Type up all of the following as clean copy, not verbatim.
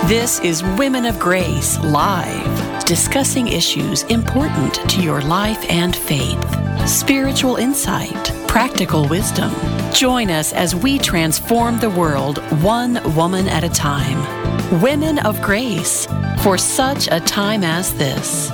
This is Women of Grace Live, discussing issues important to your life and faith. Spiritual insight, practical wisdom. Join us as we transform the world one woman at a time. Women of Grace, for such a time as this.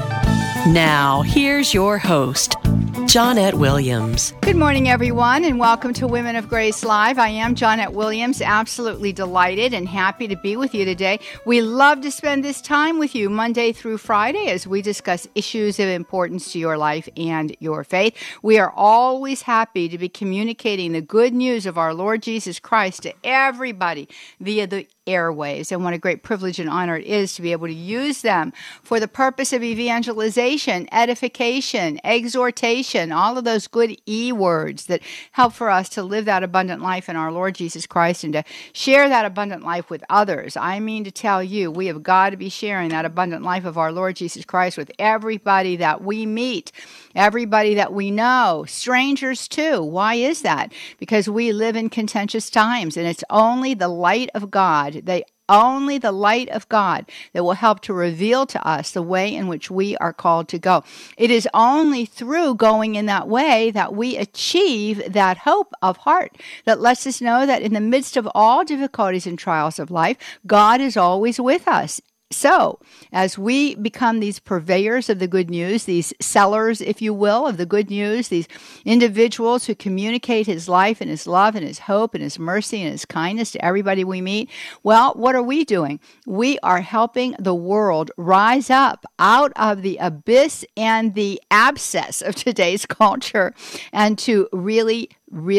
Now, here's your host, Johnnette Williams. Good morning, everyone, and welcome to Women of Grace Live. I am Johnnette Williams, absolutely delighted and happy to be with you today. We love to spend this time with you Monday through Friday as we discuss issues of importance to your life and your faith. We are always happy to be communicating the good news of our Lord Jesus Christ to everybody via the airwaves, and what a great privilege and honor it is to be able to use them for the purpose of evangelization, edification, exhortation, all of those good words that help for us to live that abundant life in our Lord Jesus Christ and to share that abundant life with others. I mean to tell you, we have got to be sharing that abundant life of our Lord Jesus Christ with everybody that we meet, everybody that we know, strangers too. Why is that? Because we live in contentious times, and it's only the light of God, only the light of God that will help to reveal to us the way in which we are called to go. It is only through going in that way that we achieve that hope of heart that lets us know that in the midst of all difficulties and trials of life, God is always with us. So, as we become these purveyors of the good news, these sellers, if you will, of the good news, these individuals who communicate His life and His love and His hope and His mercy and His kindness to everybody we meet, well, what are we doing? We are helping the world rise up out of the abyss and the abscess of today's culture and to really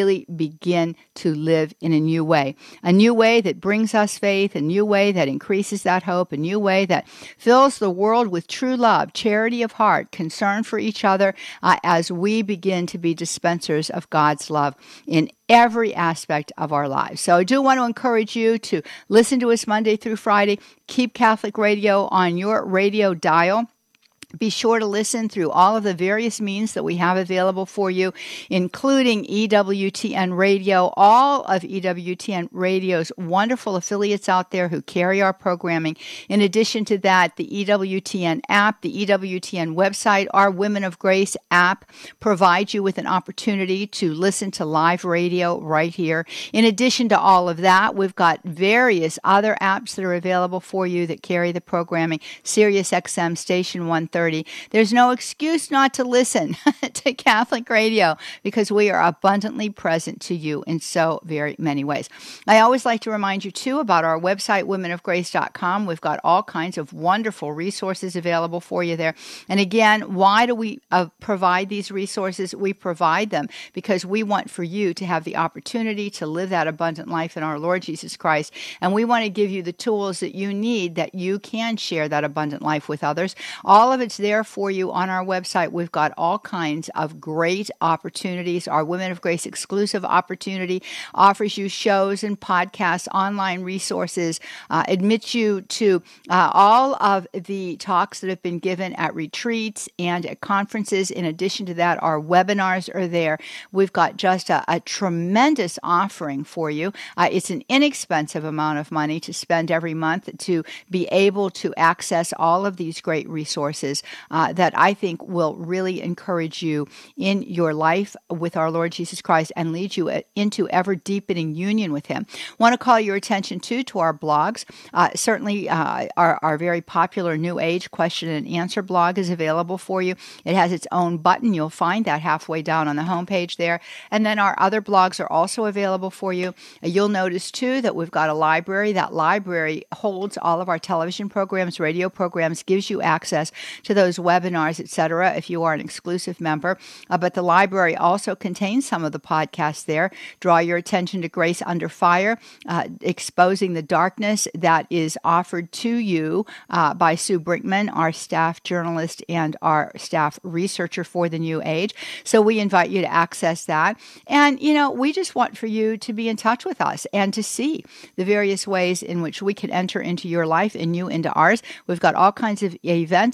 begin to live in a new way that brings us faith, a new way that increases that hope, a new way that fills the world with true love, charity of heart, concern for each other, as we begin to be dispensers of God's love in every aspect of our lives. So I do want to encourage you to listen to us Monday through Friday. Keep Catholic Radio on your radio dial. Be sure to listen through all of the various means that we have available for you, including EWTN Radio, all of EWTN Radio's wonderful affiliates out there who carry our programming. In addition to that, the EWTN app, the EWTN website, our Women of Grace app provides you with an opportunity to listen to live radio right here. In addition to all of that, we've got various other apps that are available for you that carry the programming. Sirius XM Station 130. There's no excuse not to listen to Catholic Radio because we are abundantly present to you in so very many ways. I always like to remind you, too, about our website, womenofgrace.com. We've got all kinds of wonderful resources available for you there. And again, why do we provide these resources? We provide them because we want for you to have the opportunity to live that abundant life in our Lord Jesus Christ. And we want to give you the tools that you need that you can share that abundant life with others. All of it's there for you on our website. We've got all kinds of great opportunities. Our Women of Grace exclusive opportunity offers you shows and podcasts, online resources, admits you to all of the talks that have been given at retreats and at conferences. In addition to that, our webinars are there. We've got just a tremendous offering for you. It's an inexpensive amount of money to spend every month to be able to access all of these great resources that I think will really encourage you in your life with our Lord Jesus Christ and lead you into ever deepening union with Him. Want to call your attention too to our blogs. Certainly our very popular New Age question and answer blog is available for you. It has its own button. You'll find that halfway down on the homepage there. And then our other blogs are also available for you. You'll notice too that we've got a library. That library holds all of our television programs, radio programs, gives you access to those webinars, etc., if you are an exclusive member. But the library also contains some of the podcasts there. Draw your attention to Grace Under Fire, exposing the darkness that is offered to you by Sue Brinkman, our staff journalist and our staff researcher for the New Age. So we invite you to access that. And, we just want for you to be in touch with us and to see the various ways in which we can enter into your life and you into ours. We've got all kinds of events that are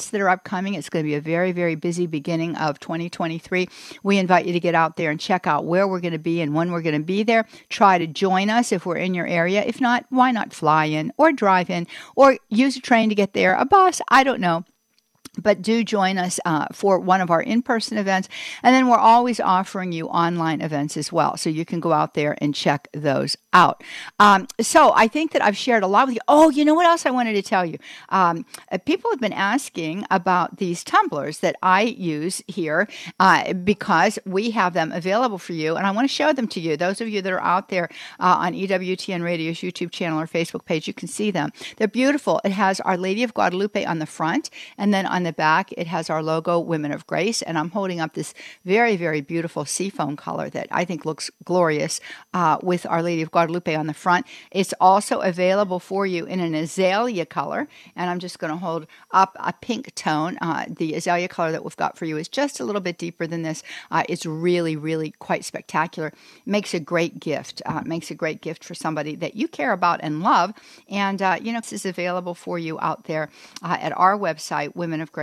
coming. It's going to be a very, very busy beginning of 2023. We invite you to get out there and check out where we're going to be and when we're going to be there. Try to join us if we're in your area. If not, why not fly in or drive in or use a train to get there, a bus, I don't know. But do join us for one of our in-person events. And then we're always offering you online events as well. So you can go out there and check those out. So I think that I've shared a lot with you. Oh, you know what else I wanted to tell you? People have been asking about these tumblers that I use here because we have them available for you. And I want to show them to you. Those of you that are out there on EWTN Radio's YouTube channel or Facebook page, you can see them. They're beautiful. It has Our Lady of Guadalupe on the front, and then on the back, it has our logo, Women of Grace, and I'm holding up this very, very beautiful seafoam color that I think looks glorious with Our Lady of Guadalupe on the front. It's also available for you in an azalea color, and I'm just going to hold up a pink tone. The azalea color that we've got for you is just a little bit deeper than this. It's really, really quite spectacular. It makes a great gift. Makes a great gift for somebody that you care about and love, and this is available for you out there at our website, womenofgrace.com.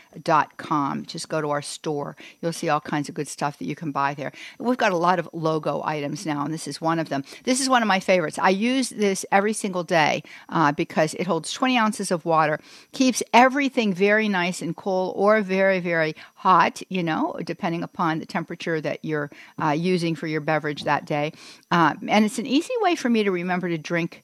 Just go to our store. You'll see all kinds of good stuff that you can buy there. We've got a lot of logo items now, and this is one of them. This is one of my favorites. I use this every single day because it holds 20 ounces of water, keeps everything very nice and cool or very, very hot, depending upon the temperature that you're using for your beverage that day. And it's an easy way for me to remember to drink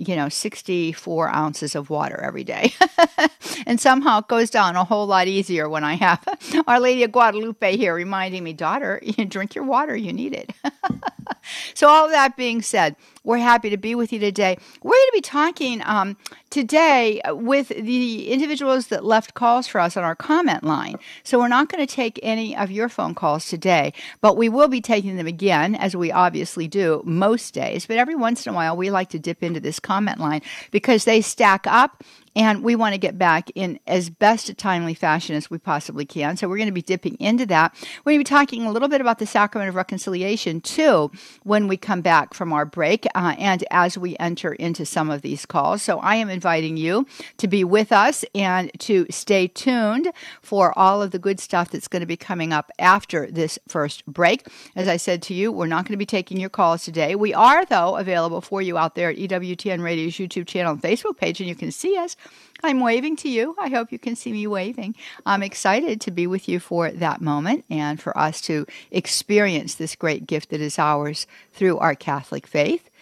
64 ounces of water every day. And somehow it goes down a whole lot easier when I have Our Lady of Guadalupe here reminding me, daughter, you drink your water, you need it. So all of that being said, we're happy to be with you today. We're going to be talking today with the individuals that left calls for us on our comment line. So we're not going to take any of your phone calls today, but we will be taking them again, as we obviously do most days. But every once in a while, we like to dip into this comment line because they stack up, and we want to get back in as best a timely fashion as we possibly can. So we're going to be dipping into that. We're going to be talking a little bit about the Sacrament of Reconciliation, too, when we come back from our break and as we enter into some of these calls. So I am inviting you to be with us and to stay tuned for all of the good stuff that's going to be coming up after this first break. As I said to you, we're not going to be taking your calls today. We are, though, available for you out there at EWTN Radio's YouTube channel and Facebook page, and you can see us. I'm waving to you. I hope you can see me waving. I'm excited to be with you for that moment and for us to experience this great gift that is ours through our Catholic faith.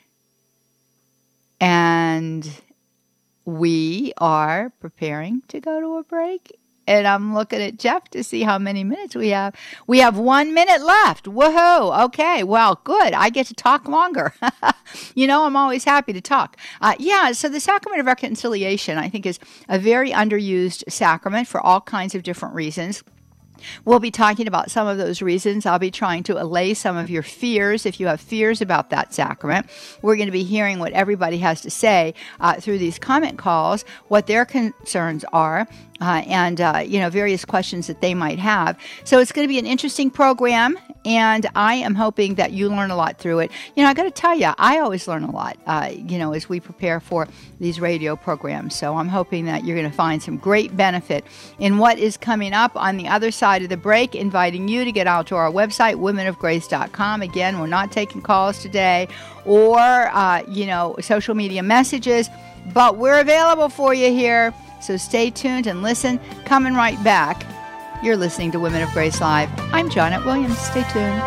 And we are preparing to go to a break. And I'm looking at Jeff to see how many minutes we have. We have 1 minute left. Woohoo. Okay. Well, good. I get to talk longer. I'm always happy to talk. So the Sacrament of Reconciliation, I think, is a very underused sacrament for all kinds of different reasons. We'll be talking about some of those reasons. I'll be trying to allay some of your fears if you have fears about that sacrament. We're going to be hearing what everybody has to say through these comment calls, what their concerns are, and various questions that they might have. So it's going to be an interesting program, and I am hoping that you learn a lot through it. I got to tell you, I always learn a lot, as we prepare for these radio programs. So I'm hoping that you're going to find some great benefit in what is coming up on the other side of the break, inviting you to get out to our website, womenofgrace.com. Again, we're not taking calls today or, social media messages, but we're available for you here. So stay tuned and listen. Coming right back. You're listening to Women of Grace Live. I'm Janet Williams. Stay tuned.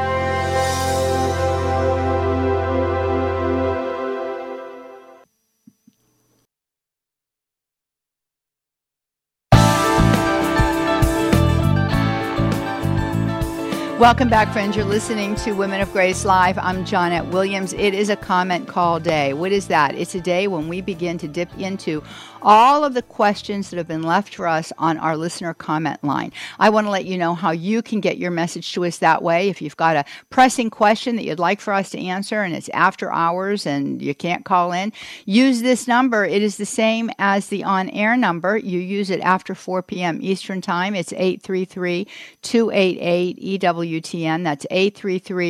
Welcome back, friends. You're listening to Women of Grace Live. I'm Janet Williams. It is a comment call day. What is that? It's a day when we begin to dip into all of the questions that have been left for us on our listener comment line. I want to let you know how you can get your message to us that way. If you've got a pressing question that you'd like for us to answer and it's after hours and you can't call in, use this number. It is the same as the on-air number. You use it after 4 p.m. Eastern Time. It's 833-288-EWTN. That's 833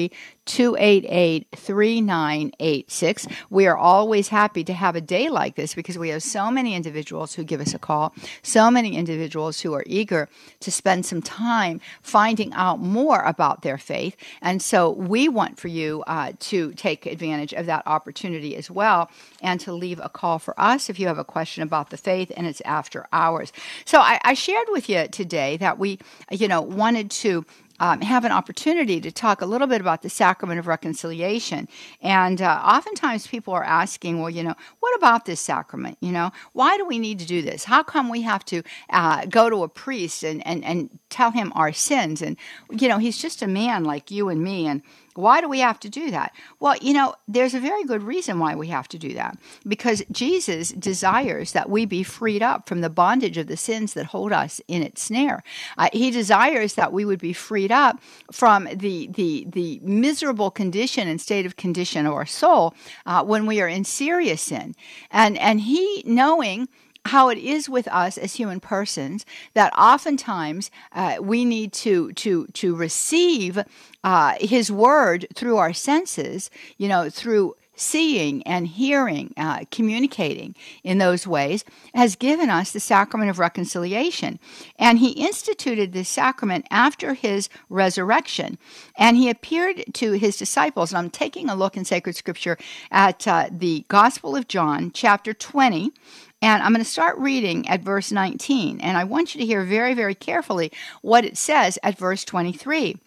288-3986. We are always happy to have a day like this because we have so many individuals who give us a call, so many individuals who are eager to spend some time finding out more about their faith. And so we want for you to take advantage of that opportunity as well and to leave a call for us if you have a question about the faith and it's after hours. So I shared with you today that we, wanted to have an opportunity to talk a little bit about the sacrament of reconciliation. And oftentimes people are asking, well, what about this sacrament? Why do we need to do this? How come we have to go to a priest and tell him our sins? And, he's just a man like you and me. And why do we have to do that? Well, there's a very good reason why we have to do that. Because Jesus desires that we be freed up from the bondage of the sins that hold us in its snare. He desires that we would be freed up from the miserable condition and state of condition of our soul when we are in serious sin. And he, knowing how it is with us as human persons, that oftentimes we need to receive his word through our senses, through seeing and hearing, communicating in those ways, has given us the sacrament of reconciliation. And he instituted this sacrament after his resurrection. And he appeared to his disciples. And I'm taking a look in sacred scripture at the Gospel of John, chapter 20. And I'm going to start reading at verse 19. And I want you to hear very, very carefully what it says at verse 23.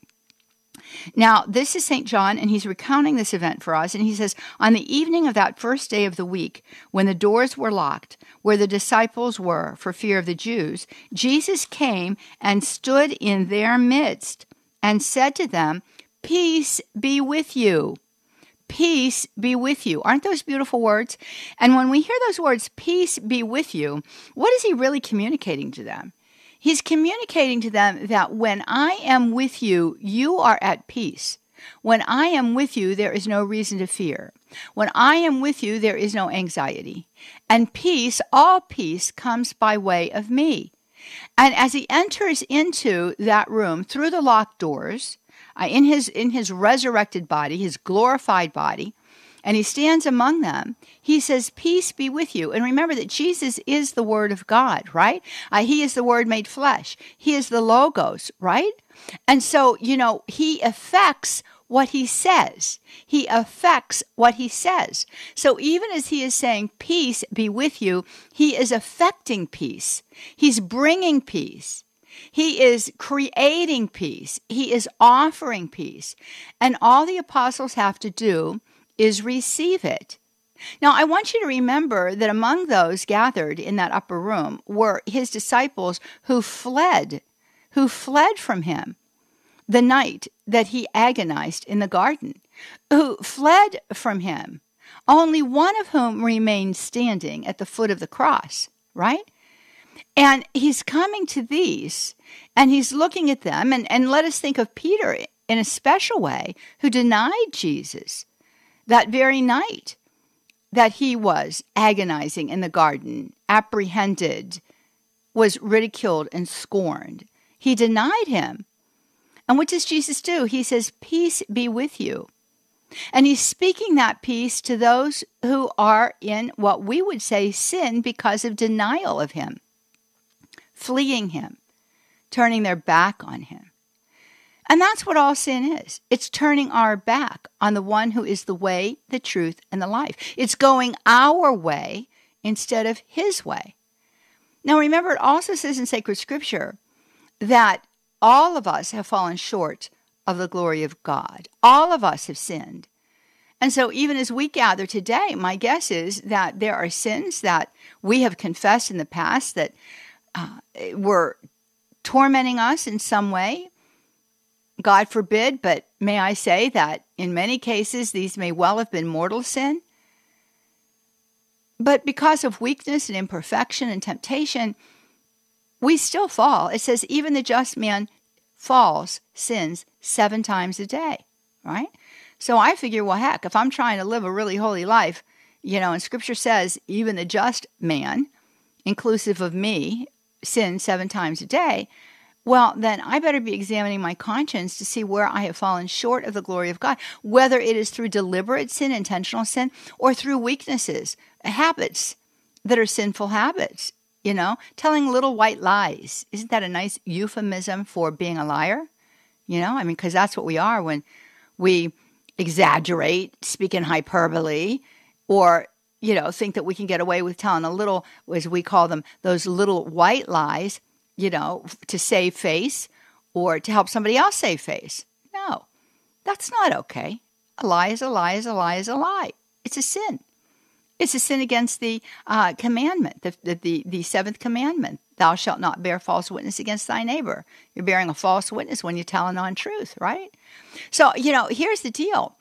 Now, this is St. John, and he's recounting this event for us. And he says, on the evening of that first day of the week, when the doors were locked, where the disciples were for fear of the Jews, Jesus came and stood in their midst and said to them, "Peace be with you." Peace be with you. Aren't those beautiful words? And when we hear those words, peace be with you, what is he really communicating to them? He's communicating to them that when I am with you, you are at peace. When I am with you, there is no reason to fear. When I am with you, there is no anxiety. And peace, all peace, comes by way of me. And as he enters into that room through the locked doors, in his resurrected body, his glorified body, and he stands among them, he says, peace be with you. And remember that Jesus is the Word of God, right? He is the Word made flesh. He is the Logos, right? And so, he affects what he says. He affects what he says. So even as he is saying, peace be with you, he is affecting peace. He's bringing peace. He is creating peace. He is offering peace. And all the apostles have to do is receive it. Now, I want you to remember that among those gathered in that upper room were his disciples who fled from him the night that he agonized in the garden, who fled from him, only one of whom remained standing at the foot of the cross, right? And he's coming to these, and he's looking at them, and let us think of Peter in a special way, who denied Jesus that very night that he was agonizing in the garden, apprehended, was ridiculed and scorned. He denied him. And what does Jesus do? He says, peace be with you. And he's speaking that peace to those who are in what we would say sin because of denial of him, fleeing him, turning their back on him. And that's what all sin is. It's turning our back on the one who is the way, the truth, and the life. It's going our way instead of his way. Now remember, it also says in sacred scripture that all of us have fallen short of the glory of God. All of us have sinned. And so even as we gather today, my guess is that there are sins that we have confessed in the past that were tormenting us in some way. God forbid, but may I say that in many cases, these may well have been mortal sin. But because of weakness and imperfection and temptation, we still fall. It says even the just man falls, sins 7 times a day, right? So I figure, well, heck, if I'm trying to live a really holy life, and Scripture says even the just man, inclusive of me, sins 7 times a day, well, then I better be examining my conscience to see where I have fallen short of the glory of God, whether it is through deliberate sin, intentional sin, or through weaknesses, habits that are sinful habits, telling little white lies. Isn't that a nice euphemism for being a liar? Because that's what we are when we exaggerate, speak in hyperbole, or, think that we can get away with telling a little, as we call them, those little white lies, to save face or to help somebody else save face. No, that's not okay. A lie is a lie is a lie is a lie. It's a sin. It's a sin against the commandment, the seventh commandment. Thou shalt not bear false witness against thy neighbor. You're bearing a false witness when you tell a non-truth, right? So, here's the deal.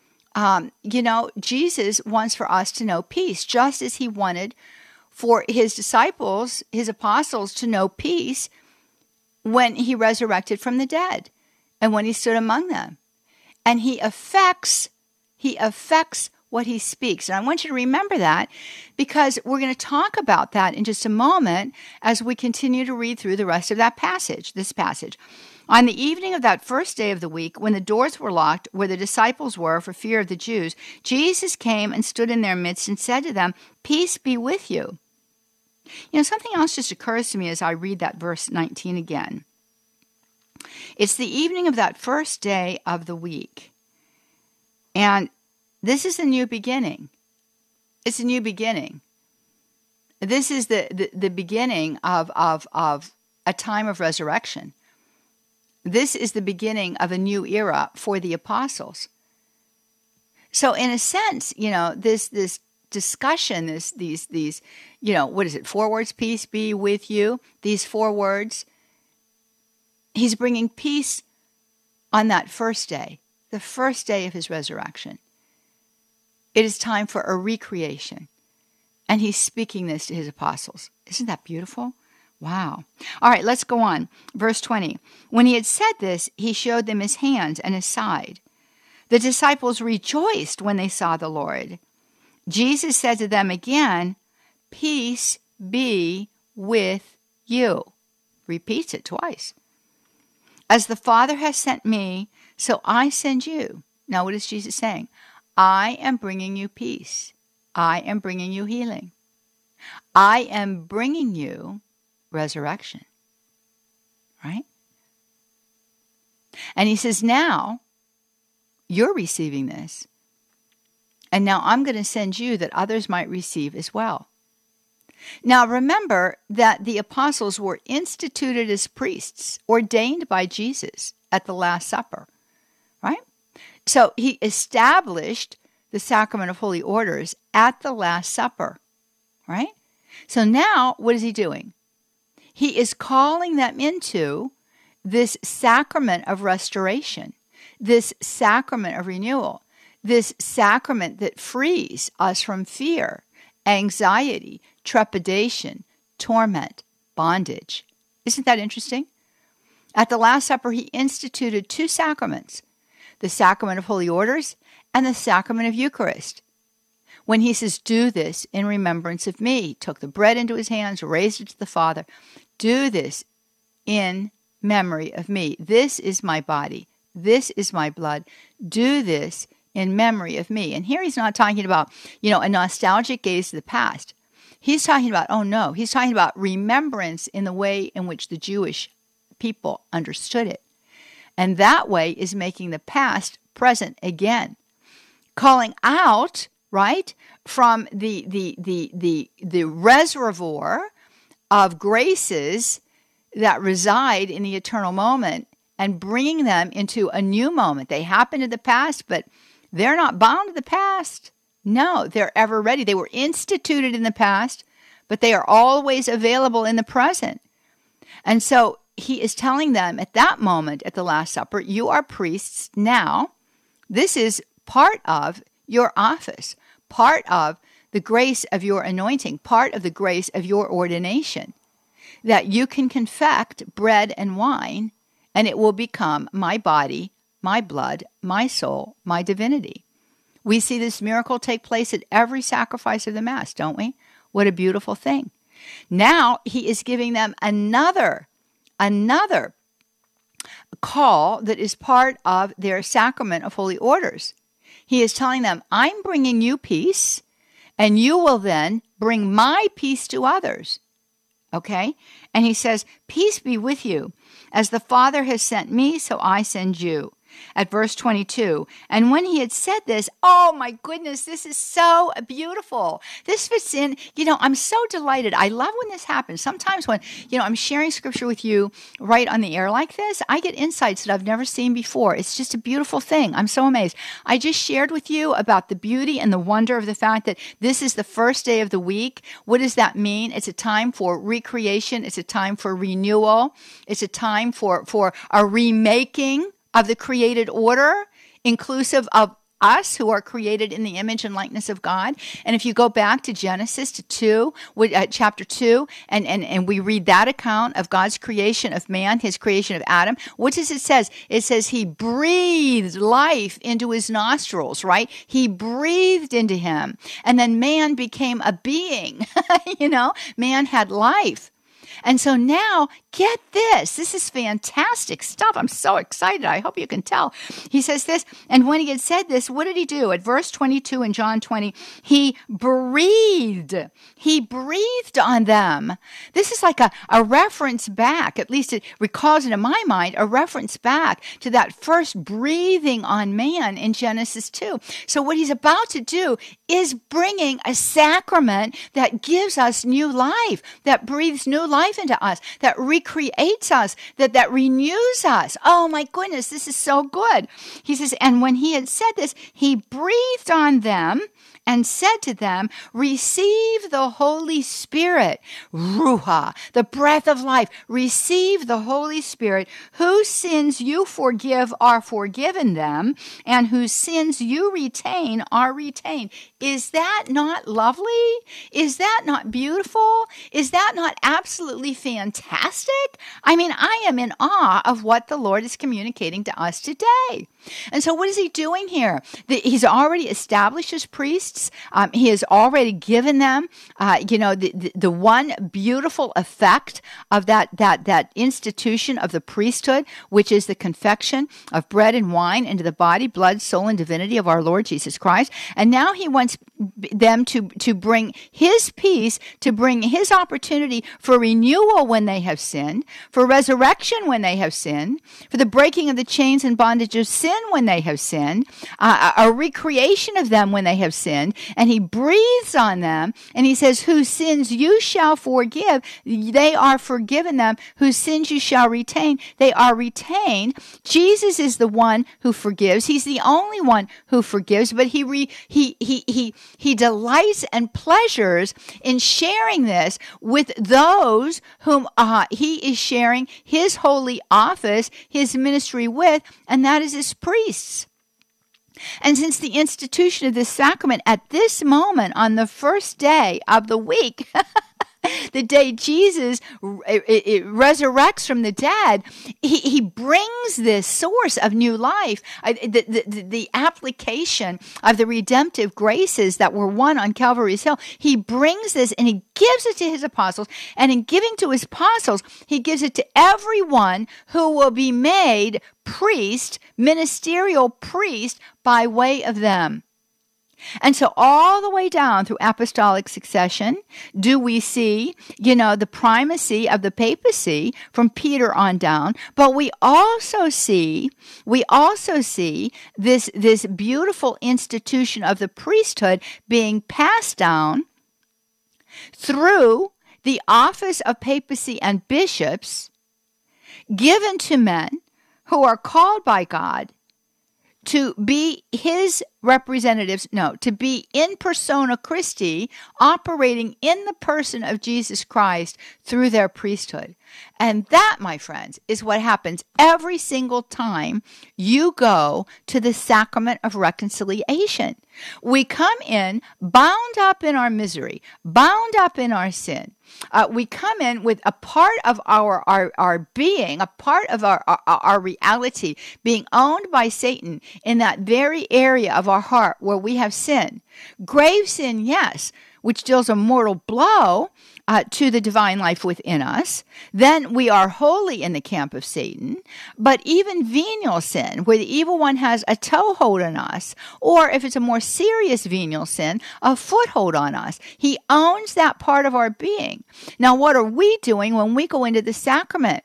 Jesus wants for us to know peace, just as he wanted for his disciples, his apostles, to know peace when he resurrected from the dead and when he stood among them. And he affects what he speaks. And I want you to remember that, because we're going to talk about that in just a moment as we continue to read through the rest of this passage. On the evening of that first day of the week, when the doors were locked where the disciples were for fear of the Jews, Jesus came and stood in their midst and said to them, "Peace be with you." Something else just occurs to me as I read that verse 19 again. It's the evening of that first day of the week. And this is a new beginning. It's a new beginning. This is the beginning of a time of resurrection. This is the beginning of a new era for the apostles. So in a sense, this discussion, these, what is it? 4 words, peace be with you. These 4 words, he's bringing peace on that first day, the first day of his resurrection. It is time for a recreation. And he's speaking this to his apostles. Isn't that beautiful? Wow. All right, let's go on. Verse 20. When he had said this, he showed them his hands and his side. The disciples rejoiced when they saw the Lord. Jesus said to them again, "Peace be with you." Repeats it twice. "As the Father has sent me, so I send you." Now, what is Jesus saying? I am bringing you peace. I am bringing you healing. I am bringing you resurrection. Right? And he says, now you're receiving this. And now I'm going to send you that others might receive as well. Now remember that the apostles were instituted as priests, ordained by Jesus at the Last Supper. Right? So he established the sacrament of holy orders at the Last Supper. Right? So now what is he doing? He is calling them into this sacrament of restoration, this sacrament of renewal, this sacrament that frees us from fear, anxiety, trepidation, torment, bondage. Isn't that interesting? At the Last Supper, he instituted 2 sacraments, the sacrament of holy orders and the sacrament of Eucharist. When he says, "Do this in remembrance of me," he took the bread into his hands, raised it to the Father. "Do this in memory of me. This is my body. This is my blood. Do this in memory of me." And here he's not talking about, a nostalgic gaze to the past. He's talking about, he's talking about remembrance in the way in which the Jewish people understood it. And that way is making the past present again. Calling out, right, from the reservoir of graces that reside in the eternal moment and bringing them into a new moment. They happened in the past, but they're not bound to the past. No, they're ever ready. They were instituted in the past, but they are always available in the present. And so he is telling them at that moment at the Last Supper, you are priests now. This is part of your office, part of the grace of your anointing, part of the grace of your ordination, that you can confect bread and wine, and it will become my body, my blood, my soul, my divinity. We see this miracle take place at every sacrifice of the Mass, don't we? What a beautiful thing. Now he is giving them another call that is part of their sacrament of holy orders. He is telling them, I'm bringing you peace, and you will then bring my peace to others. Okay? And he says, peace be with you. As the Father has sent me, so I send you. At verse 22, and when he had said this, oh my goodness, this is so beautiful. This fits in, I'm so delighted. I love when this happens. Sometimes when, I'm sharing scripture with you right on the air like this, I get insights that I've never seen before. It's just a beautiful thing. I'm so amazed. I just shared with you about the beauty and the wonder of the fact that this is the first day of the week. What does that mean? It's a time for recreation. It's a time for renewal. It's a time for a remaking of the created order, inclusive of us who are created in the image and likeness of God. And if you go back to Genesis chapter 2, and we read that account of God's creation of man, his creation of Adam, what does it say? It says he breathed life into his nostrils, right? He breathed into him. And then man became a being. Man had life. And so now, get this. This is fantastic stuff. I'm so excited. I hope you can tell. He says this, and when he had said this, what did he do? At verse 22 in John 20, he breathed. He breathed on them. This is like a reference back, at least it recalls it in my mind, a reference back to that first breathing on man in Genesis 2. So what he's about to do is bringing a sacrament that gives us new life, that breathes new life into us, that recreates us, that renews us. Oh my goodness, this is so good. He says, and when he had said this, he breathed on them and said to them, receive the Holy Spirit, Ruha, the breath of life. Receive the Holy Spirit. Whose sins you forgive are forgiven them, and whose sins you retain are retained. Is that not lovely? Is that not beautiful? Is that not absolutely fantastic? I mean, I am in awe of what the Lord is communicating to us today. And so what is he doing here? He's already established his priests. He has already given them, the one beautiful effect of that institution of the priesthood, which is the confection of bread and wine into the body, blood, soul, and divinity of our Lord Jesus Christ. And now he wants them to bring his peace, to bring his opportunity for renewal when they have sinned, for resurrection when they have sinned, for the breaking of the chains and bondage of sin when they have sinned, a recreation of them when they have sinned, and he breathes on them, and he says, whose sins you shall forgive, they are forgiven them. Whose sins you shall retain, they are retained. Jesus is the one who forgives. He's the only one who forgives, but he delights and pleasures in sharing this with those whom he is sharing his holy office, his ministry with, and that is his priests. And since the institution of this sacrament at this moment on the first day of the week, the day Jesus resurrects from the dead, he brings this source of new life, the application of the redemptive graces that were won on Calvary's Hill. He brings this and he gives it to his apostles, and in giving to his apostles, he gives it to everyone who will be made priest, ministerial priest by way of them. And so all the way down through apostolic succession, do we see, the primacy of the papacy from Peter on down, but we also see this beautiful institution of the priesthood being passed down through the office of papacy and bishops, given to men who are called by God to be his representatives, to be in persona Christi, operating in the person of Jesus Christ through their priesthood. And that, my friends, is what happens every single time you go to the sacrament of reconciliation. We come in bound up in our misery, bound up in our sin. We come in with a part of our being, a part of our reality being owned by Satan in that very area of our heart where we have sin. Grave sin, yes. which deals a mortal blow to the divine life within us, then we are wholly in the camp of Satan. But even venial sin, where the evil one has a toehold on us, or if it's a more serious venial sin, a foothold on us, he owns that part of our being. Now, what are we doing when we go into the sacrament?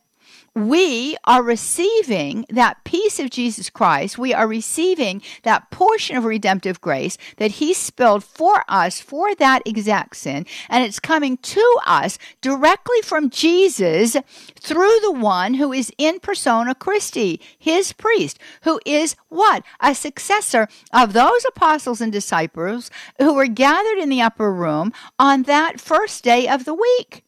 We are receiving that peace of Jesus Christ. We are receiving that portion of redemptive grace that he spilled for us for that exact sin. And it's coming to us directly from Jesus through the one who is in persona Christi, his priest, who is what? A successor of those apostles and disciples who were gathered in the upper room on that first day of the week,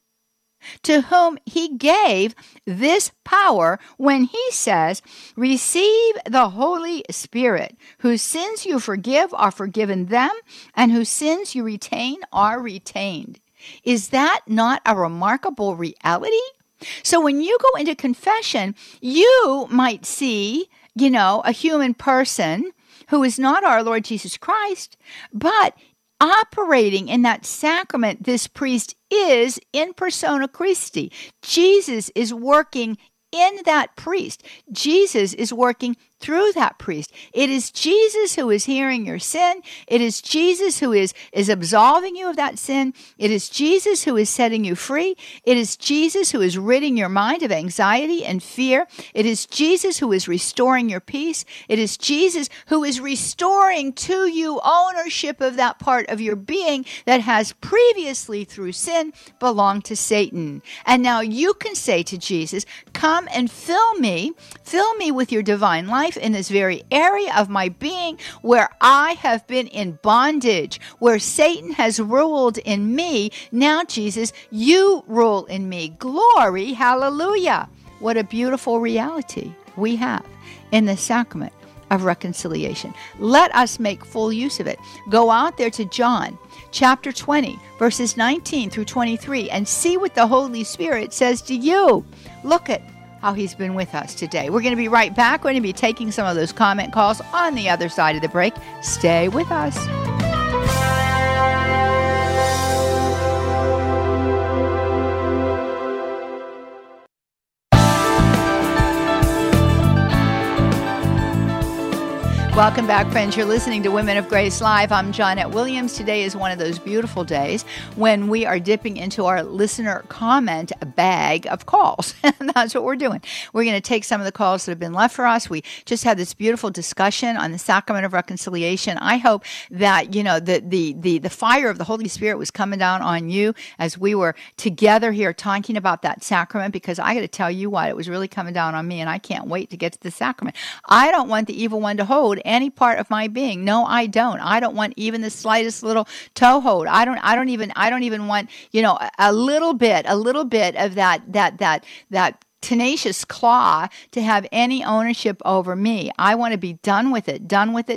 to whom he gave this power when he says, receive the Holy Spirit, whose sins you forgive are forgiven them, and whose sins you retain are retained. Is that not a remarkable reality? So when you go into confession, you might see, a human person who is not our Lord Jesus Christ, but operating in that sacrament, this priest is in persona Christi. Jesus is working in that priest. Jesus is working through that priest. It is Jesus who is hearing your sin. It is Jesus who is absolving you of that sin. It is Jesus who is setting you free. It is Jesus who is ridding your mind of anxiety and fear. It is Jesus who is restoring your peace. It is Jesus who is restoring to you ownership of that part of your being that has previously through sin belonged to Satan. And now you can say to Jesus, come and fill me with your divine life in this very area of my being where I have been in bondage, where Satan has ruled in me. Now, Jesus, you rule in me. Glory, hallelujah. What a beautiful reality we have in the sacrament of reconciliation. Let us make full use of it. Go out there to John chapter 20, verses 19 through 23, and see what the Holy Spirit says to you. Look at how he's been with us today. We're going to be right back. We're going to be taking some of those comment calls on the other side of the break. Stay with us. Welcome back, friends. You're listening to Women of Grace Live. I'm Johnette Williams. Today is one of those beautiful days when we are dipping into our listener comment bag of calls. And that's what we're doing. We're going to take some of the calls that have been left for us. We just had this beautiful discussion on the sacrament of reconciliation. I hope that, the fire of the Holy Spirit was coming down on you as we were together here talking about that sacrament, because I got to tell you what, it was really coming down on me, and I can't wait to get to the sacrament. I don't want the evil one to hold any part of my being. No, I don't. I don't want even the slightest little toehold. I don't even want, a little bit of that tenacious claw to have any ownership over me. I want to be done with it.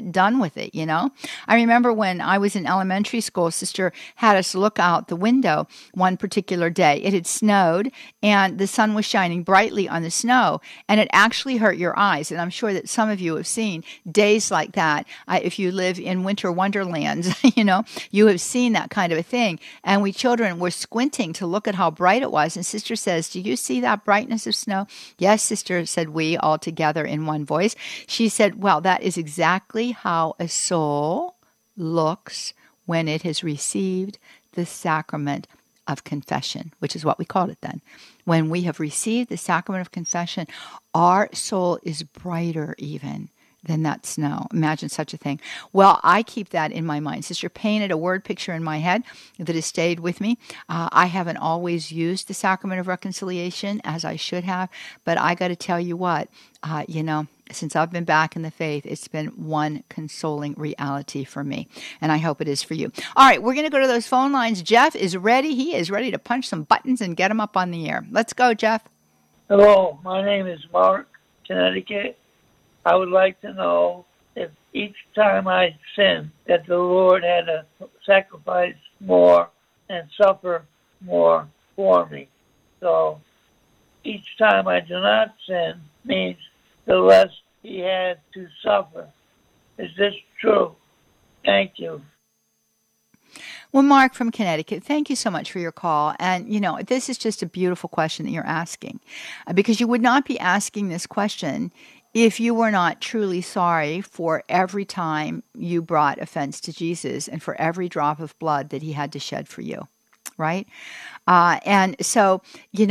I remember when I was in elementary school, Sister had us look out the window one particular day. It had snowed and the sun was shining brightly on the snow, and it actually hurt your eyes. And I'm sure that some of you have seen days like that. If you live in winter wonderlands, you have seen that kind of a thing. And we children were squinting to look at how bright it was. And Sister says, do you see that brightness of snow? Yes, Sister, said we all together in one voice. She said, well, that is exactly how a soul looks when it has received the sacrament of confession, which is what we called it then. When we have received the sacrament of confession, our soul is brighter even than that snow. Imagine such a thing. Well, I keep that in my mind. Sister painted a word picture in my head that has stayed with me. I haven't always used the sacrament of reconciliation as I should have, but I got to tell you what, since I've been back in the faith, it's been one consoling reality for me, and I hope it is for you. All right, we're going to go to those phone lines. Jeff is ready. He is ready to punch some buttons and get them up on the air. Let's go, Jeff. Hello, my name is Mark, Connecticut. I would like to know if each time I sin that the Lord had to sacrifice more and suffer more for me. So each time I do not sin means the less he had to suffer. Is this true? Thank you. Well, Mark from Connecticut, thank you so much for your call. And, this is just a beautiful question that you're asking, because you would not be asking this question if you were not truly sorry for every time you brought offense to Jesus and for every drop of blood that he had to shed for you, right? And so,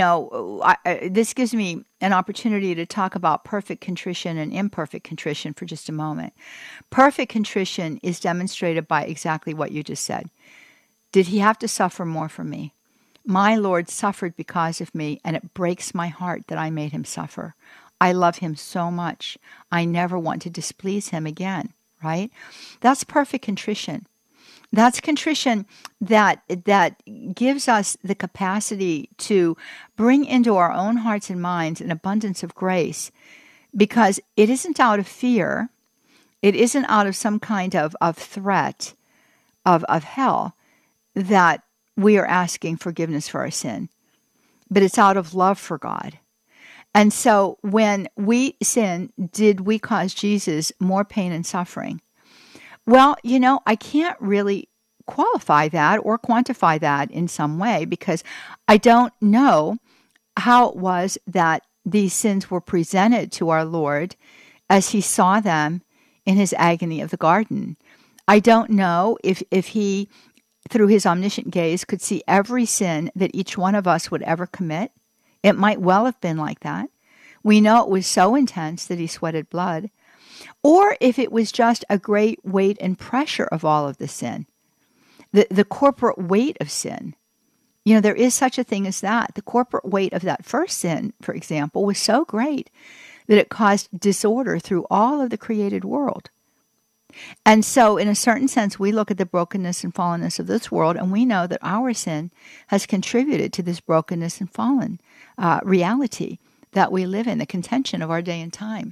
this gives me an opportunity to talk about perfect contrition and imperfect contrition for just a moment. Perfect contrition is demonstrated by exactly what you just said. Did he have to suffer more for me? My Lord suffered because of me, and it breaks my heart that I made him suffer. I love him so much. I never want to displease him again, right? That's perfect contrition. That's contrition that gives us the capacity to bring into our own hearts and minds an abundance of grace, because it isn't out of fear. It isn't out of some kind of threat of hell that we are asking forgiveness for our sin, but it's out of love for God. And so when we sin, did we cause Jesus more pain and suffering? Well, I can't really qualify that or quantify that in some way, because I don't know how it was that these sins were presented to our Lord as he saw them in his agony of the garden. I don't know if he, through his omniscient gaze, could see every sin that each one of us would ever commit. It might well have been like that. We know it was so intense that he sweated blood. Or if it was just a great weight and pressure of all of the sin, the corporate weight of sin. There is such a thing as that. The corporate weight of that first sin, for example, was so great that it caused disorder through all of the created world. And so, in a certain sense, we look at the brokenness and fallenness of this world, and we know that our sin has contributed to this brokenness and fallen reality that we live in, the contention of our day and time.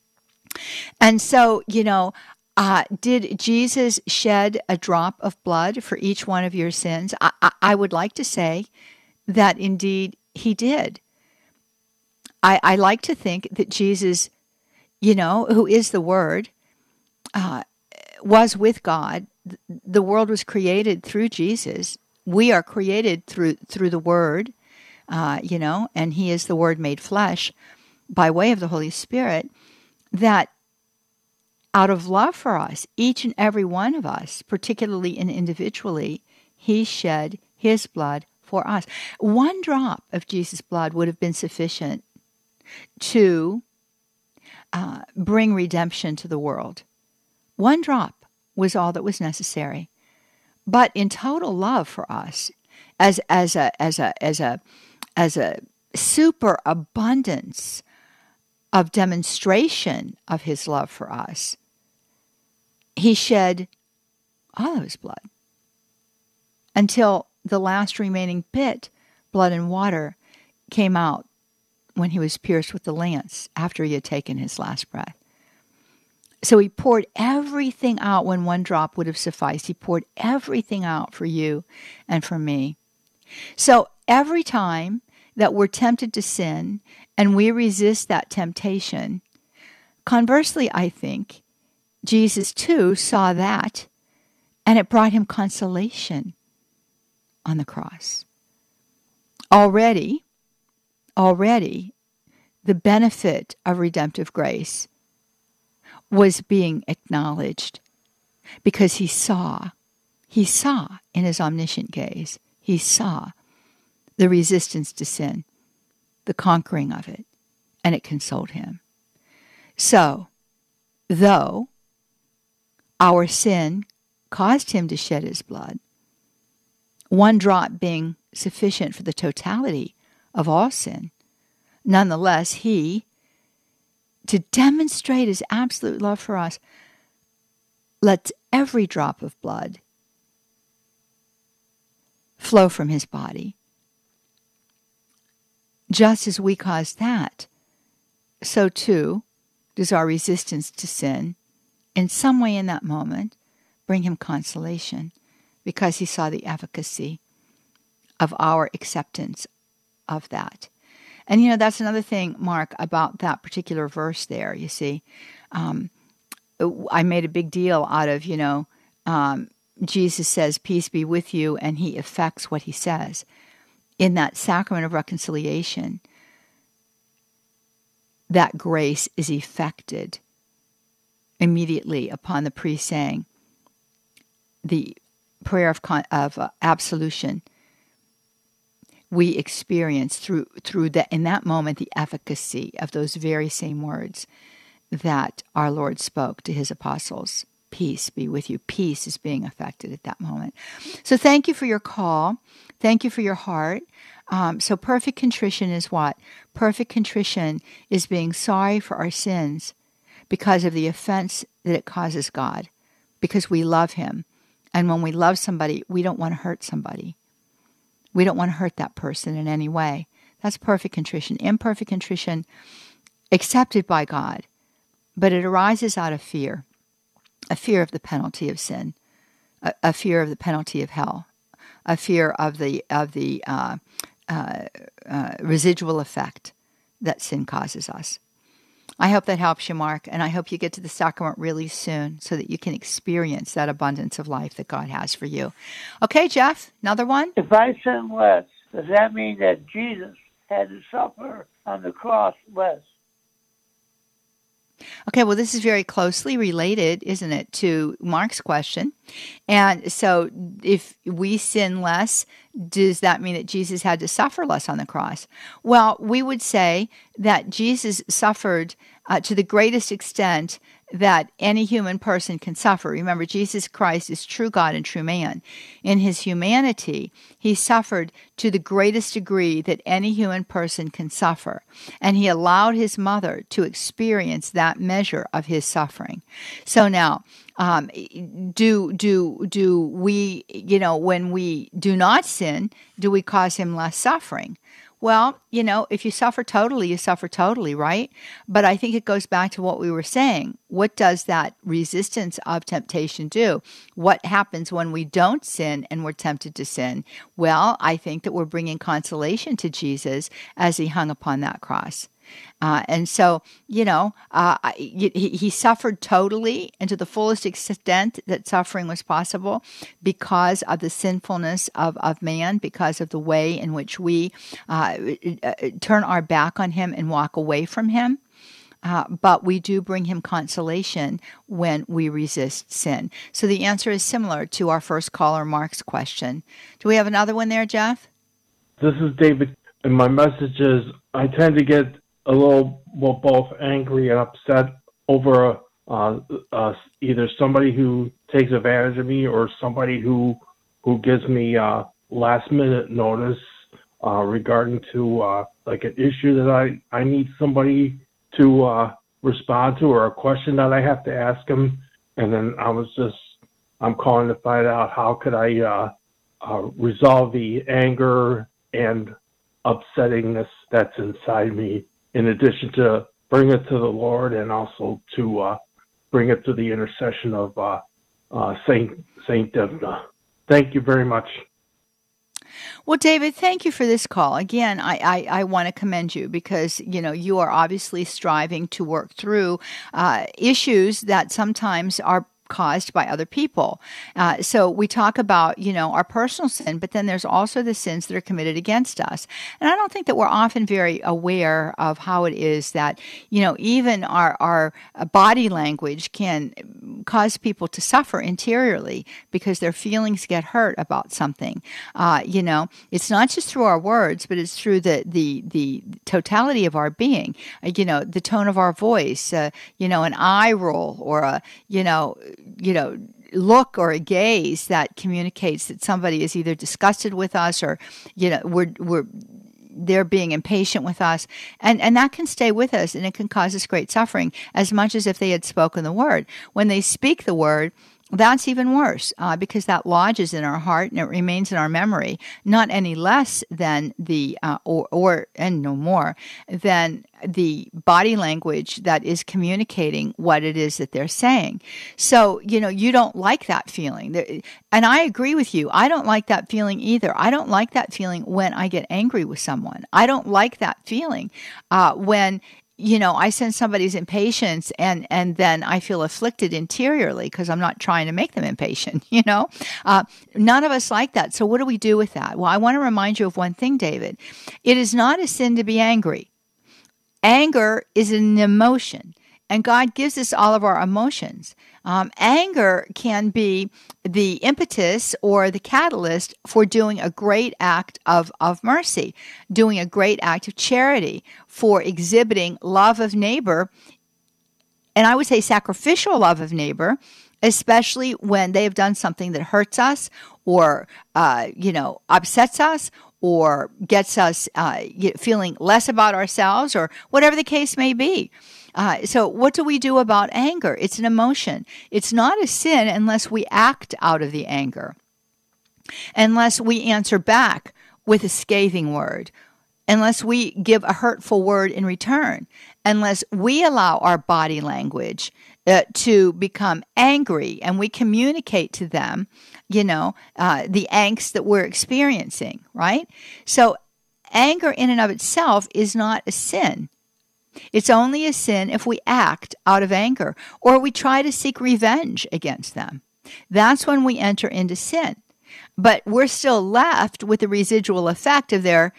And so, did Jesus shed a drop of blood for each one of your sins? I would like to say that indeed he did. I like to think that Jesus, who is the Word, was with God. The world was created through Jesus. We are created through the Word, and he is the Word made flesh by way of the Holy Spirit, that out of love for us, each and every one of us, particularly and individually, he shed his blood for us. One drop of Jesus' blood would have been sufficient to bring redemption to the world. One drop was all that was necessary. But in total love for us, as a superabundance of demonstration of his love for us, he shed all of his blood until the last remaining bit, blood and water, came out when he was pierced with the lance after he had taken his last breath. So he poured everything out when one drop would have sufficed. He poured everything out for you and for me. So every time that we're tempted to sin and we resist that temptation, conversely, I think, Jesus too saw that, and it brought him consolation on the cross. Already, the benefit of redemptive grace was being acknowledged because he saw in his omniscient gaze, he saw the resistance to sin, the conquering of it, and it consoled him. So, though our sin caused him to shed his blood, one drop being sufficient for the totality of all sin, nonetheless, he, to demonstrate his absolute love for us, lets every drop of blood flow from his body. Just as we cause that, so too does our resistance to sin, in some way in that moment, bring him consolation, because he saw the efficacy of our acceptance of that. And, that's another thing, Mark, about that particular verse there, you see. I made a big deal out of, Jesus says, "Peace be with you," and he effects what he says. In that sacrament of reconciliation, that grace is effected immediately upon the priest saying the prayer of absolution. We experience through that, in that moment, the efficacy of those very same words that our Lord spoke to his apostles. Peace be with you. Peace is being affected at that moment. So thank you for your call. Thank you for your heart. So perfect contrition is what? Perfect contrition is being sorry for our sins because of the offense that it causes God, because we love him. And when we love somebody, we don't want to hurt somebody. We don't want to hurt that person in any way. That's perfect contrition. Imperfect contrition, accepted by God, but it arises out of fear. A fear of the penalty of sin, a fear of the penalty of hell, a fear of the residual effect that sin causes us. I hope that helps you, Mark, and I hope you get to the sacrament really soon so that you can experience that abundance of life that God has for you. Okay, Jeff, another one? If I sin less, does that mean that Jesus had to suffer on the cross less? Okay, well, this is very closely related, isn't it, to Mark's question. And so if we sin less, does that mean that Jesus had to suffer less on the cross? Well, we would say that Jesus suffered to the greatest extent that any human person can suffer. Remember, Jesus Christ is true God and true man. In his humanity, he suffered to the greatest degree that any human person can suffer. And he allowed his mother to experience that measure of his suffering. So now, do we, when we do not sin, do we cause him less suffering? Well, if you suffer totally, you suffer totally, right? But I think it goes back to what we were saying. What does that resistance of temptation do? What happens when we don't sin and we're tempted to sin? Well, I think that we're bringing consolation to Jesus as he hung upon that cross. And so, he suffered totally and to the fullest extent that suffering was possible because of the sinfulness of man, because of the way in which we turn our back on him and walk away from him. But we do bring him consolation when we resist sin. So the answer is similar to our first caller, Mark's question. Do we have another one there, Jeff? This is David, and my message is I tend to get a little, both angry and upset over either somebody who takes advantage of me or somebody who gives me last minute notice regarding to like an issue that I need somebody to respond to, or a question that I have to ask them. And then I'm calling to find out how could I resolve the anger and upsettingness that's inside me, in addition to bring it to the Lord and also to bring it to the intercession of Saint Divna. Thank you very much. Well, David, thank you for this call. Again, I want to commend you because, you are obviously striving to work through issues that sometimes are caused by other people. So we talk about, our personal sin, but then there's also the sins that are committed against us. And I don't think that we're often very aware of how it is that, even our body language can cause people to suffer interiorly because their feelings get hurt about something. It's not just through our words, but it's through the totality of our being. The tone of our voice, an eye roll or a, look or a gaze that communicates that somebody is either disgusted with us or, they're being impatient with us. And that can stay with us and it can cause us great suffering as much as if they had spoken the word. When they speak the word, that's even worse because that lodges in our heart and it remains in our memory, not any less than and no more than the body language that is communicating what it is that they're saying. So, you don't like that feeling. And I agree with you. I don't like that feeling either. I don't like that feeling when I get angry with someone. I don't like that feeling when I sense somebody's impatience and then I feel afflicted interiorly because I'm not trying to make them impatient, None of us like that. So what do we do with that? Well, I want to remind you of one thing, David. It is not a sin to be angry. Anger is an emotion, and God gives us all of our emotions. Anger can be the impetus or the catalyst for doing a great act of mercy, doing a great act of charity, for exhibiting love of neighbor, and I would say sacrificial love of neighbor, especially when they have done something that hurts us or, upsets us or gets us feeling less about ourselves or whatever the case may be. So what do we do about anger? It's an emotion. It's not a sin unless we act out of the anger, unless we answer back with a scathing word, unless we give a hurtful word in return, unless we allow our body language to become angry and we communicate to them, the angst that we're experiencing, right? So anger in and of itself is not a sin. It's only a sin if we act out of anger or we try to seek revenge against them. That's when we enter into sin. But we're still left with the residual effect of their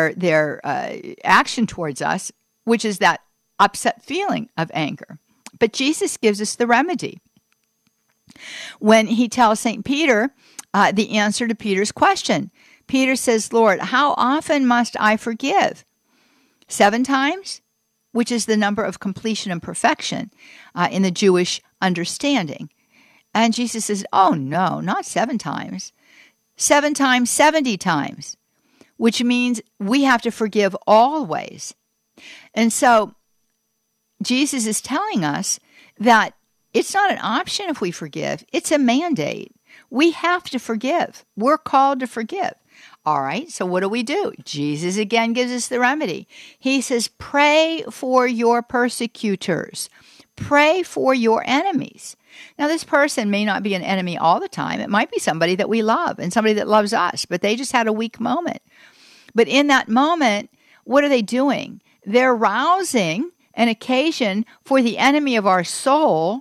action towards us, which is that upset feeling of anger. But Jesus gives us the remedy. When he tells St. Peter the answer to Peter's question, Peter says, Lord, how often must I forgive? 7 times? Which is the number of completion and perfection in the Jewish understanding. And Jesus says, oh no, not 7 times. 7 times, 70 times, which means we have to forgive always. And so Jesus is telling us that it's not an option if we forgive. It's a mandate. We have to forgive. We're called to forgive. All right, so what do? Jesus again gives us the remedy. He says, pray for your persecutors. Pray for your enemies. Now, this person may not be an enemy all the time. It might be somebody that we love and somebody that loves us, but they just had a weak moment. But in that moment, what are they doing? They're rousing an occasion for the enemy of our soul,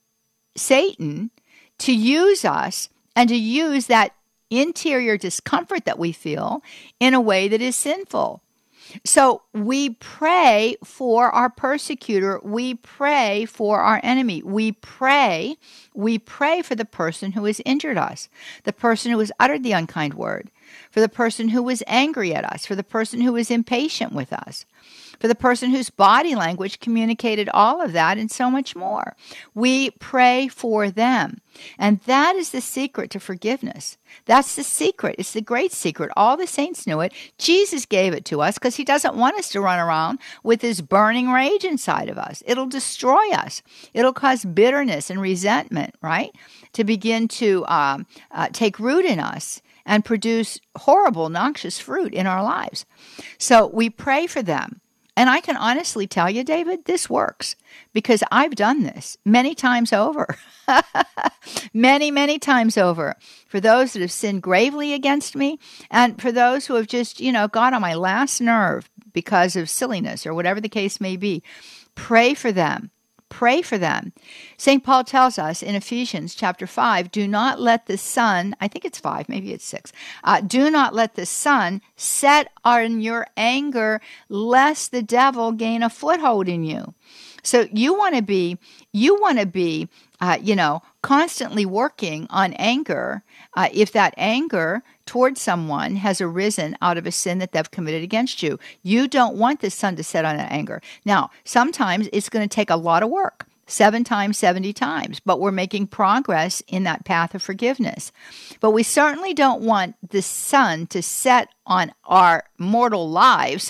Satan, to use us and to use that interior discomfort that we feel in a way that is sinful. So we pray for our persecutor. We pray for our enemy. We pray for the person who has injured us, the person who has uttered the unkind word, for the person who was angry at us, for the person who was impatient with us, for the person whose body language communicated all of that and so much more. We pray for them. And that is the secret to forgiveness. That's the secret. It's the great secret. All the saints knew it. Jesus gave it to us because he doesn't want us to run around with this burning rage inside of us. It'll destroy us. It'll cause bitterness and resentment, right, to begin to take root in us and produce horrible, noxious fruit in our lives. So we pray for them. And I can honestly tell you, David, this works because I've done this many times over. Many, many times over. For those that have sinned gravely against me and for those who have just, got on my last nerve because of silliness or whatever the case may be, pray for them. Pray for them. St. Paul tells us in Ephesians chapter 5, do not let the sun, I think it's 5, maybe it's 6, do not let the sun set on your anger lest the devil gain a foothold in you. So you want to be, constantly working on anger if that anger towards someone has arisen out of a sin that they've committed against you. You don't want the sun to set on that anger. Now, sometimes it's going to take a lot of work, 7 times, 70 times, but we're making progress in that path of forgiveness. But we certainly don't want the sun to set on our mortal lives,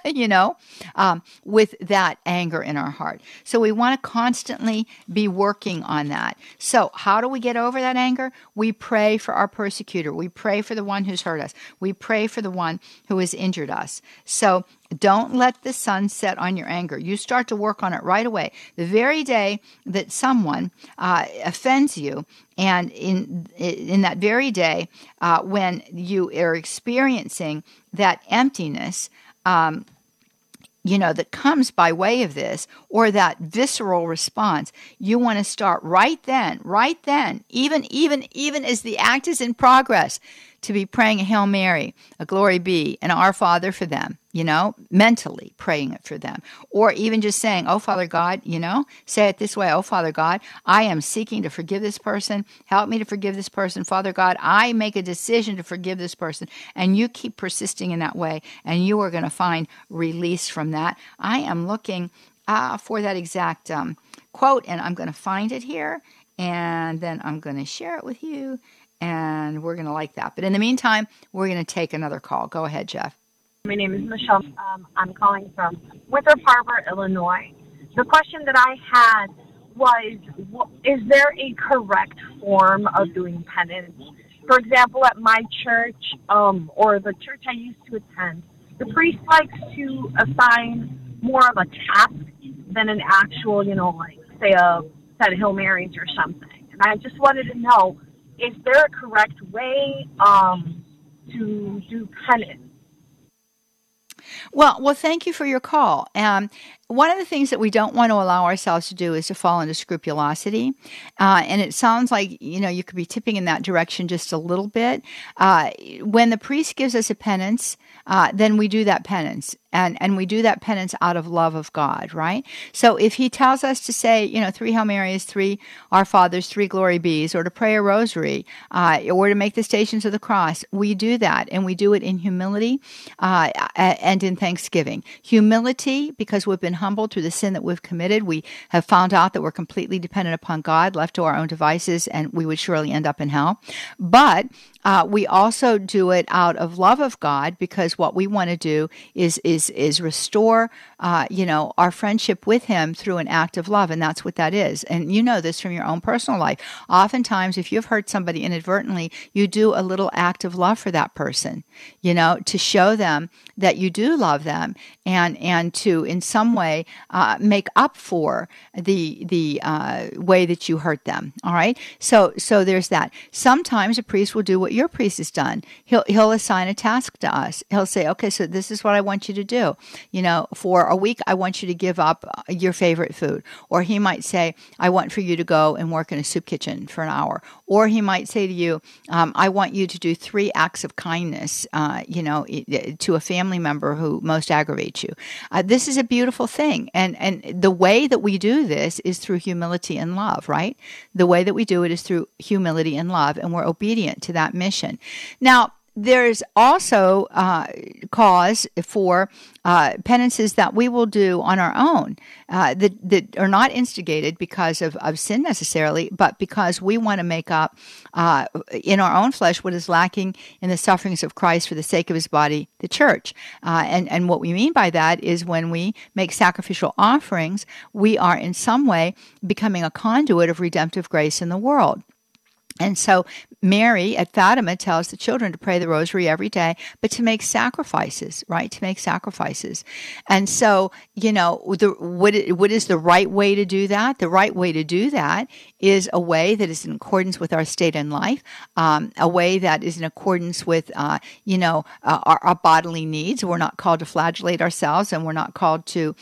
with that anger in our heart. So we want to constantly be working on that. So how do we get over that anger? We pray for our persecutor. We pray for the one who's hurt us. We pray for the one who has injured us. So don't let the sun set on your anger. You start to work on it right away. The very day that someone offends you, and in that very day when you are experiencing that emptiness, that comes by way of this, or that visceral response, you want to start right then, even as the act is in progress, to be praying a Hail Mary, a Glory Be, an Our Father for them, mentally praying it for them. Or even just saying, oh, Father God, say it this way, oh, Father God, I am seeking to forgive this person. Help me to forgive this person. Father God, I make a decision to forgive this person. And you keep persisting in that way, and you are going to find release from that. I am looking for that exact quote, and I'm going to find it here, and then I'm going to share it with you. And we're going to like that. But in the meantime, we're going to take another call. Go ahead, Jeff. My name is Michelle. I'm calling from Winthrop Harbor, Illinois. The question that I had was, is there a correct form of doing penance? For example, at my church, or the church I used to attend, the priest likes to assign more of a task than an actual, say a set of Hail Marys or something. And I just wanted to know, is there a correct way to do penance? Well, thank you for your call. One of the things that we don't want to allow ourselves to do is to fall into scrupulosity. And it sounds like, you could be tipping in that direction just a little bit. When the priest gives us a penance, then we do that penance. And we do that penance out of love of God, right? So if he tells us to say, 3 Hail Marys, 3 Our Fathers, 3 Glory Bees, or to pray a rosary, or to make the Stations of the Cross, we do that. And we do it in humility and in thanksgiving. Humility, because we've been humbled through the sin that we've committed. We have found out that we're completely dependent upon God, left to our own devices, and we would surely end up in hell. But we also do it out of love of God, because what we want to do is restore, our friendship with Him through an act of love, and that's what that is. And you know this from your own personal life. Oftentimes, if you've hurt somebody inadvertently, you do a little act of love for that person, to show them that you do love them, and to in some way make up for the way that you hurt them. All right, so there's that. Sometimes a priest will do what your priest has done. He'll assign a task to us. He'll say, okay, so this is what I want you to do. For a week, I want you to give up your favorite food. Or he might say, I want for you to go and work in a soup kitchen for an hour. Or he might say to you, I want you to do 3 acts of kindness, to a family member who most aggravates you. This is a beautiful thing. And the way that we do this is through humility and love, right? The way that we do it is through humility and love, and we're obedient to that mission. Now, there's also cause for penances that we will do on our own that are not instigated because of sin necessarily, but because we want to make up in our own flesh what is lacking in the sufferings of Christ for the sake of His body, the church. And what we mean by that is when we make sacrificial offerings, we are in some way becoming a conduit of redemptive grace in the world. And so Mary at Fatima tells the children to pray the rosary every day, but to make sacrifices, right? To make sacrifices. And so, what is the right way to do that? The right way to do that is a way that is in accordance with our state in life, a way that is in accordance with, our bodily needs. We're not called to flagellate ourselves, and we're not called to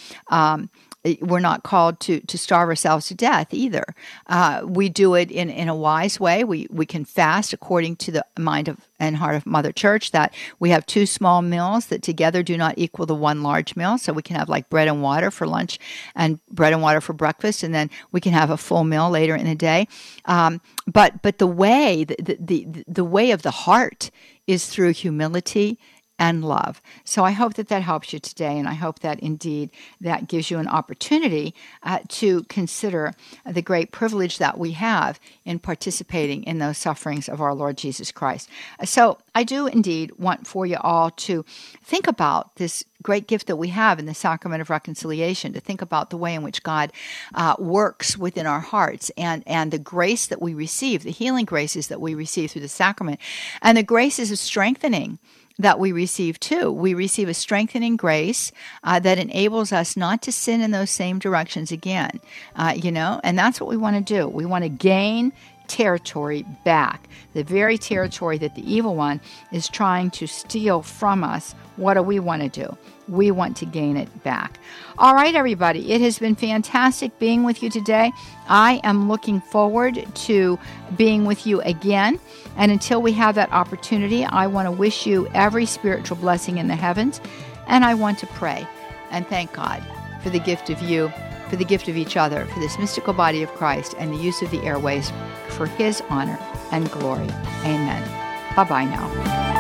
starve ourselves to death either. We do it in a wise way. We can fast according to the mind and heart of Mother Church, that we have 2 small meals that together do not equal the 1 large meal. So we can have like bread and water for lunch and bread and water for breakfast, and then we can have a full meal later in the day. But the way the way of the heart is through humility and love. So I hope that helps you today, and I hope that indeed that gives you an opportunity to consider the great privilege that we have in participating in those sufferings of our Lord Jesus Christ. So I do indeed want for you all to think about this great gift that we have in the sacrament of reconciliation, to think about the way in which God works within our hearts, and the grace that we receive, the healing graces that we receive through the sacrament, and the graces of strengthening that we receive too. We receive a strengthening grace that enables us not to sin in those same directions again, and that's what we want to do. We want to gain territory back, the very territory that the evil one is trying to steal from us. What do we want to do? We want to gain it back. All right, everybody, it has been fantastic being with you today. I am looking forward to being with you again. And until we have that opportunity, I want to wish you every spiritual blessing in the heavens. And I want to pray and thank God for the gift of you, for the gift of each other, for this mystical body of Christ, and the use of the airways for His honor and glory. Amen. Bye-bye now.